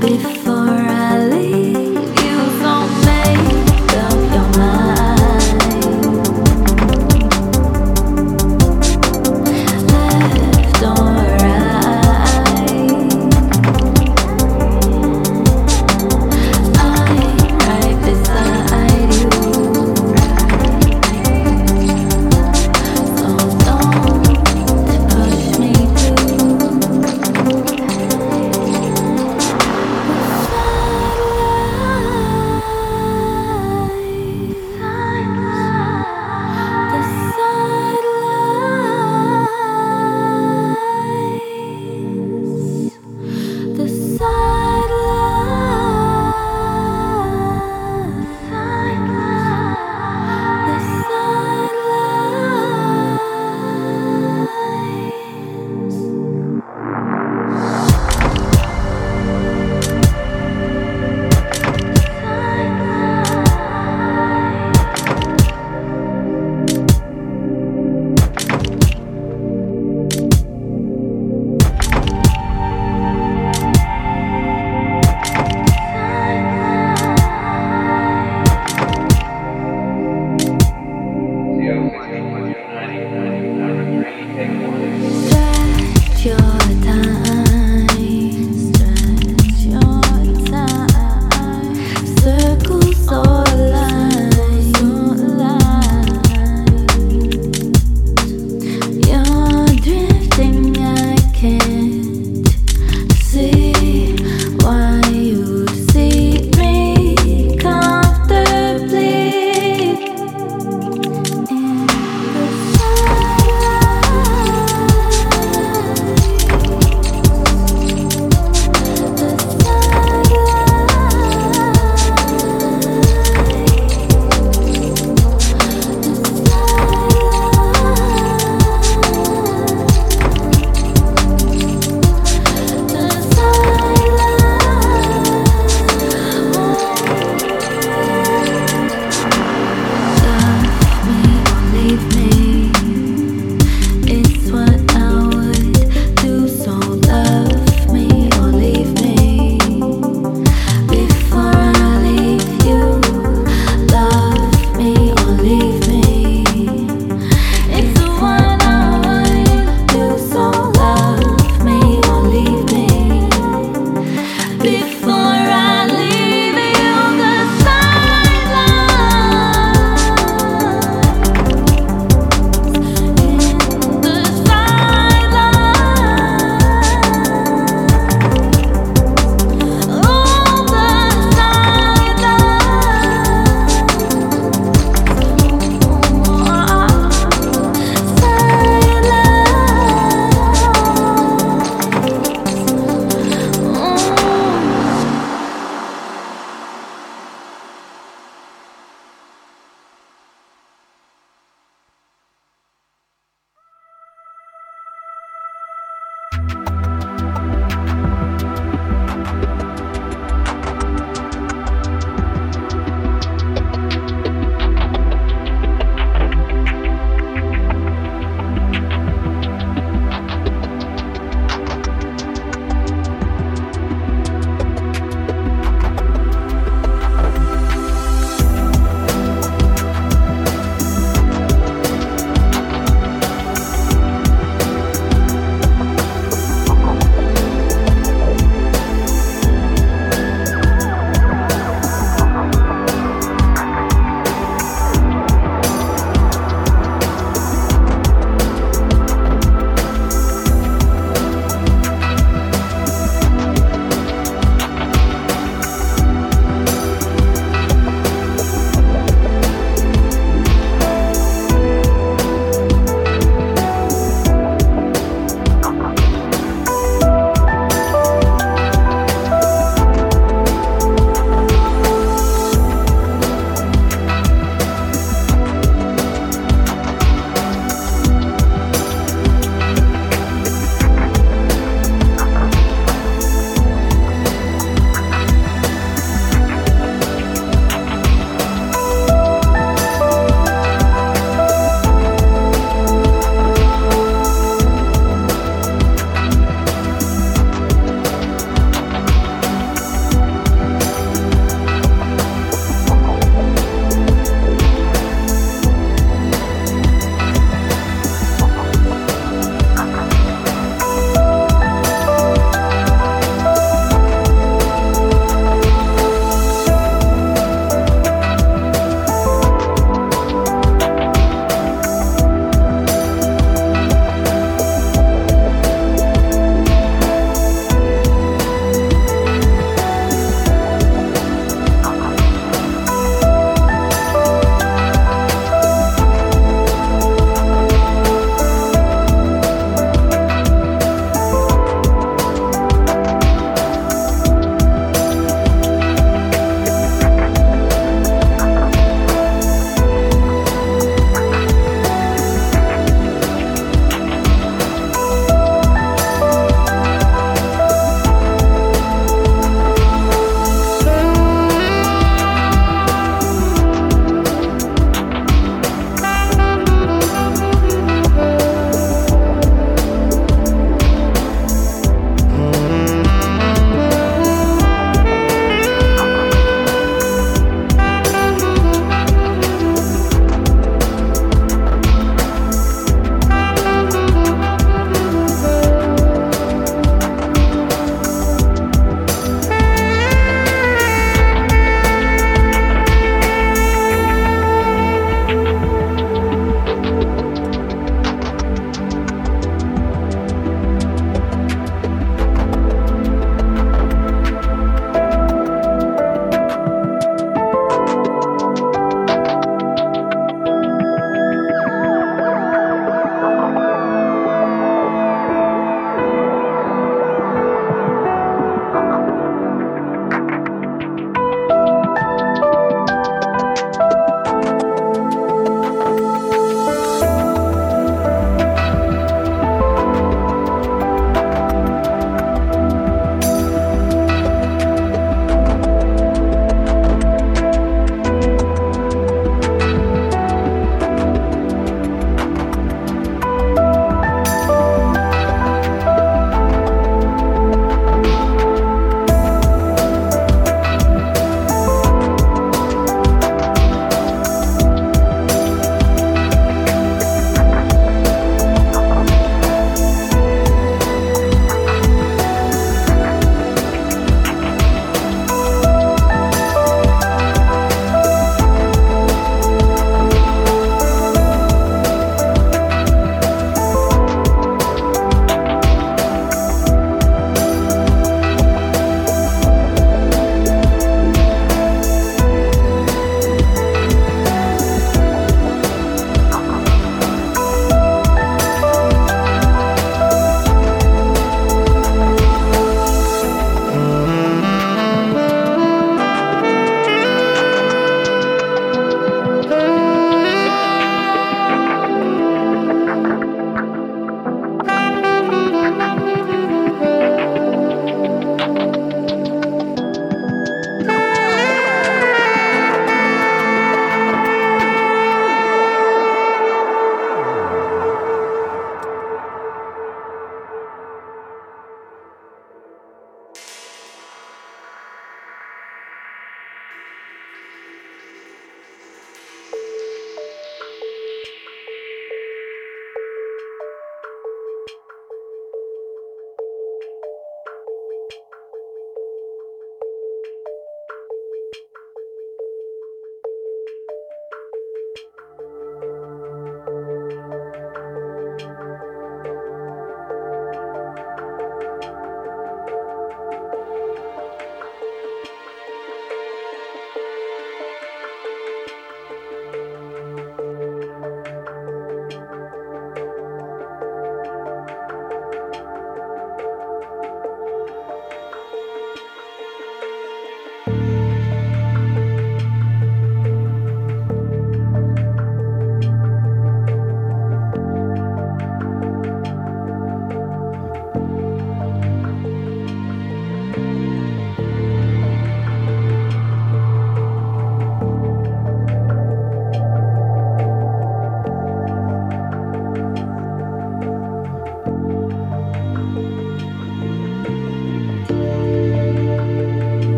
Before I leave you, so make up your mind. Left or right, I'm right beside you. So don't push me to find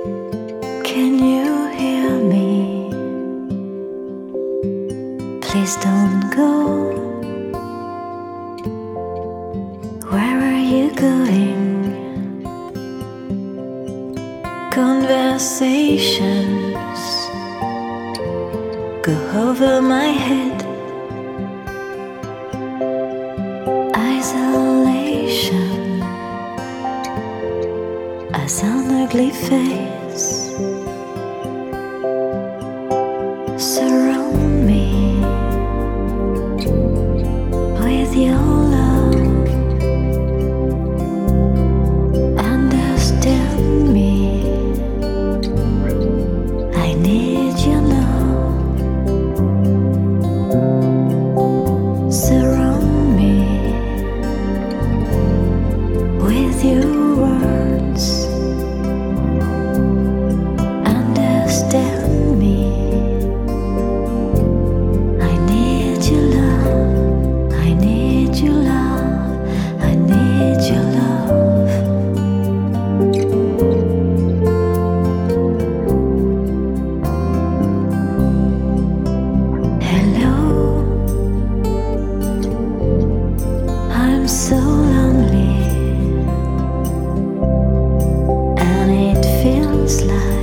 Can you hear me? Please don't go. Where are you going? Conversations go over my head. Isolation as an ugly face. Surround me with your love. Understand me. I need you now. Surround me with your words. Understand me. I need your love. I need your love. I need your love. Hello, I'm so lonely, and it feels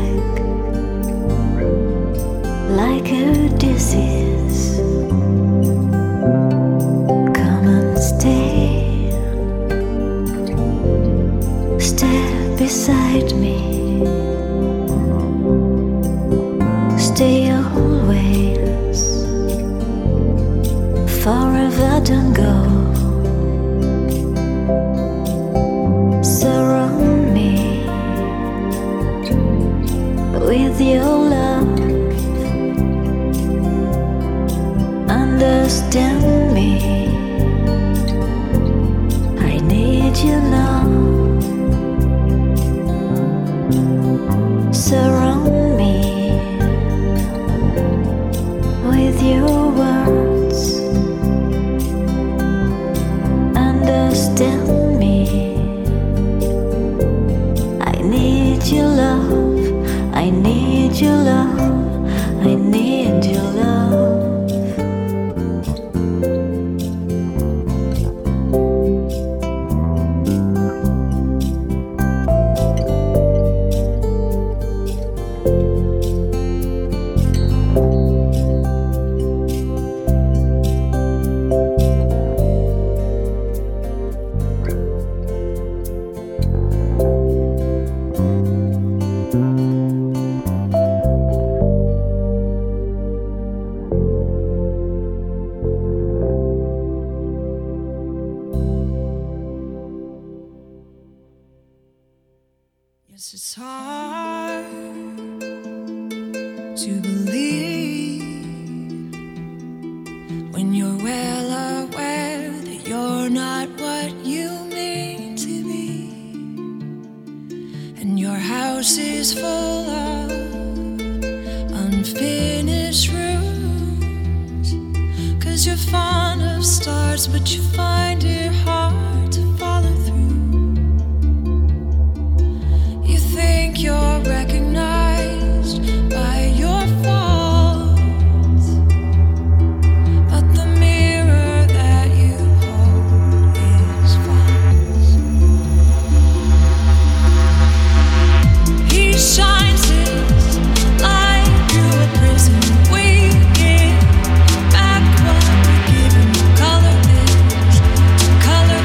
like a disease. Come and stay beside me. Stay always, forever don't go. Surround me with your love. Understand me. I need you now. Surround me with your words. Understand me. I need your love. I need your love. I need your love. Yes, it's hard to believe when you're well aware that you're not what you mean to be, and your house is full of unfinished rooms. 'Cause you're fond of stars, but you find it hard to follow through. You're recognized by your faults, but the mirror that you hold is false. He shines his light through a prism. We give back what we give him. Color is to color.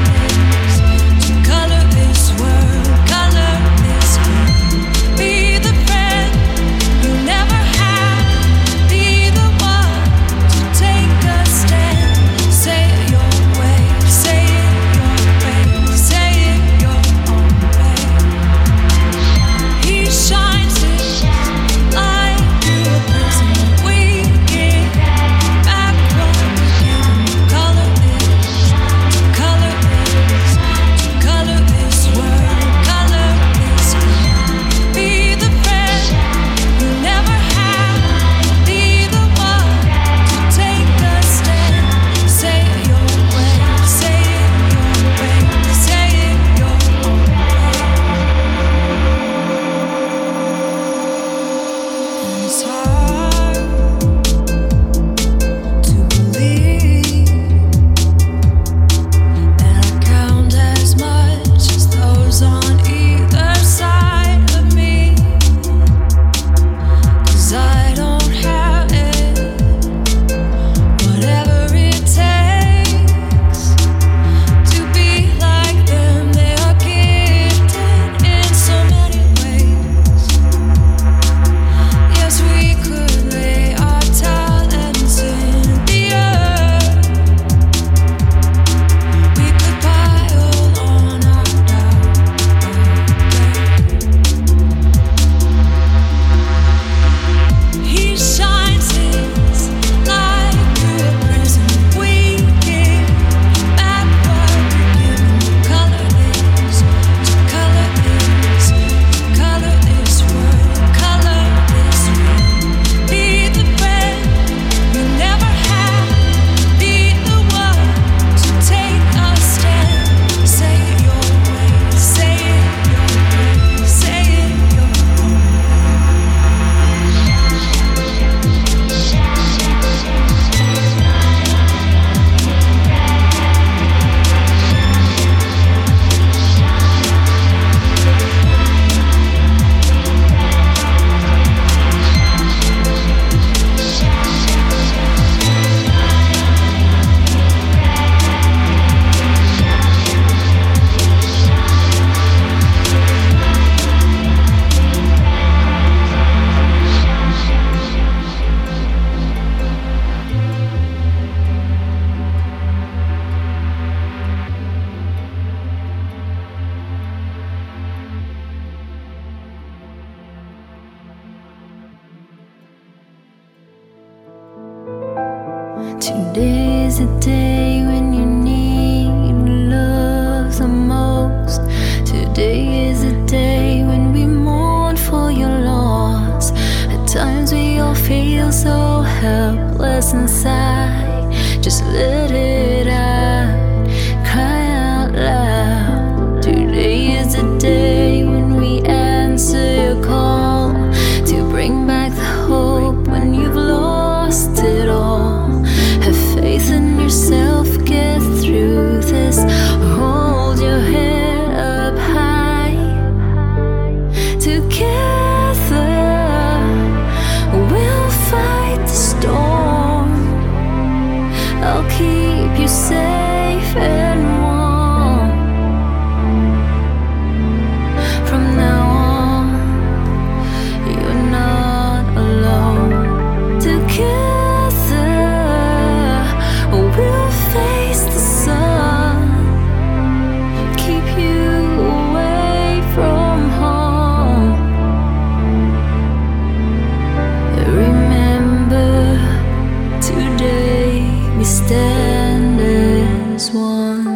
Today's the day when you need love the most. Today is the day when we mourn for your loss. At times we all feel so helpless inside. Just let it out, cry out loud. Today is the day when we answer your call to bring back the hope when you've lost it all. Have faith in yourself, get through this. Hold your head up high. Together we'll fight the storm. I'll keep you safe and warm. From now on, you're not alone. Together we'll face the sun. Keep you away from home. Remember, today we stand as one.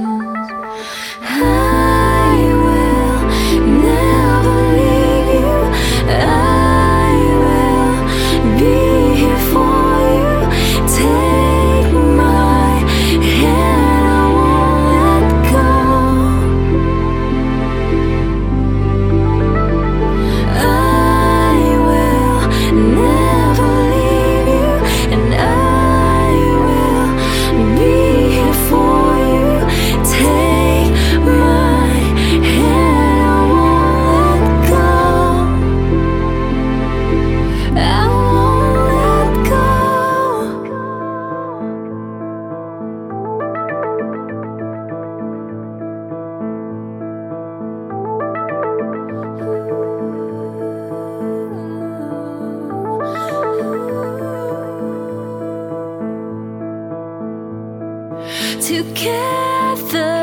I will never leave you. I will be here for you. Take my hand, I won't let go. I will never leave you, and I will be here for you. Take my hand, I won't let go. I won't let go. Together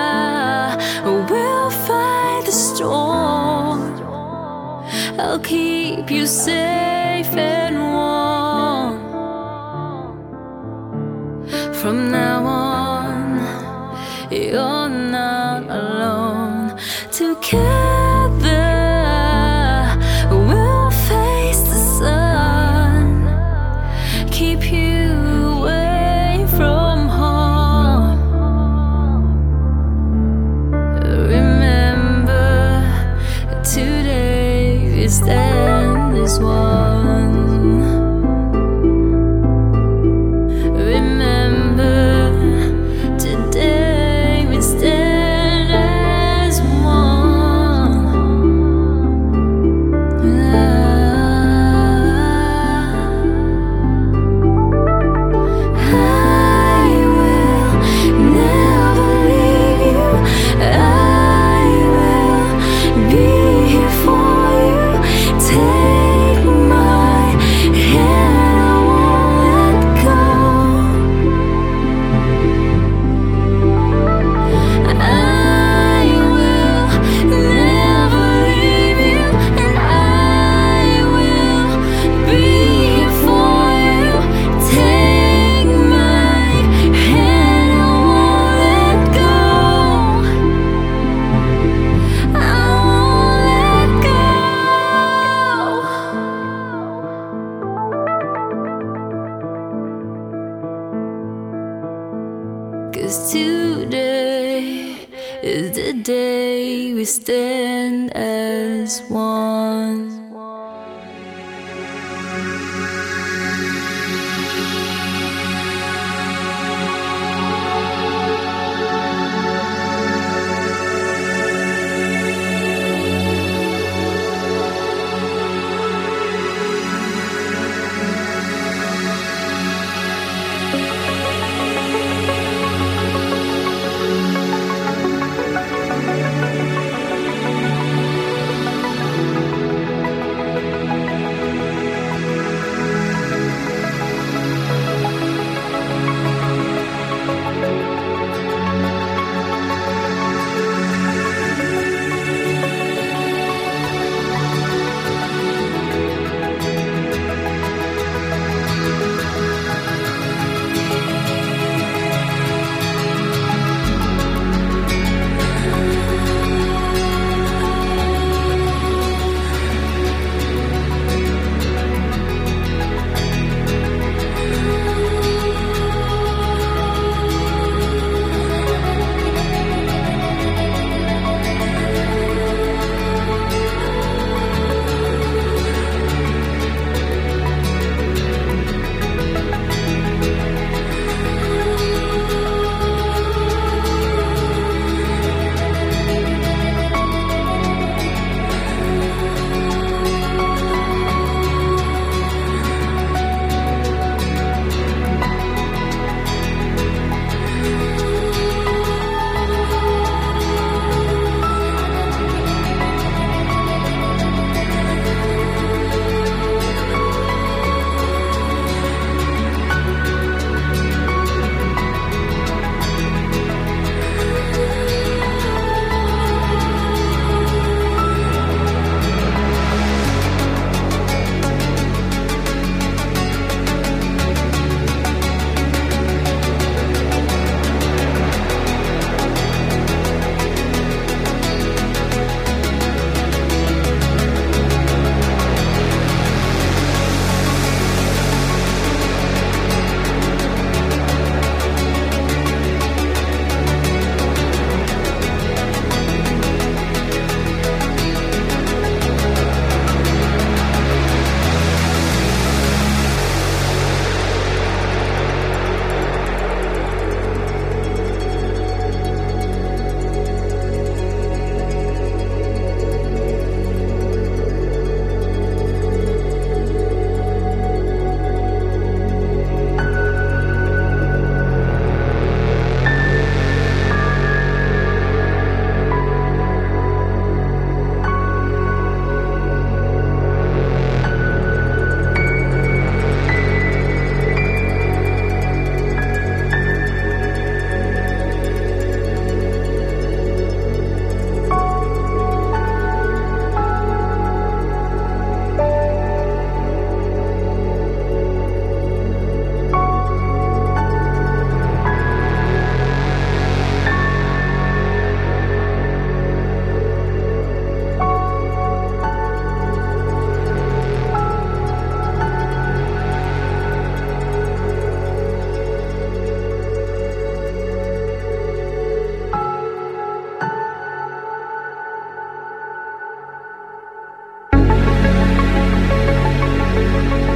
we'll fight the storm. I'll keep you safe and warm. From now on, you're not alone. Together we'll face the sun. Keep you away from home. Remember, today we stand as one. Remember, today we stand as one. I will never leave you. I will be here for you. Take my hand, I won't let go. I will never leave you, and I will be here for you. Take my hand, I won't let go. I won't let go. 'Cause today is the day we stand as one. you.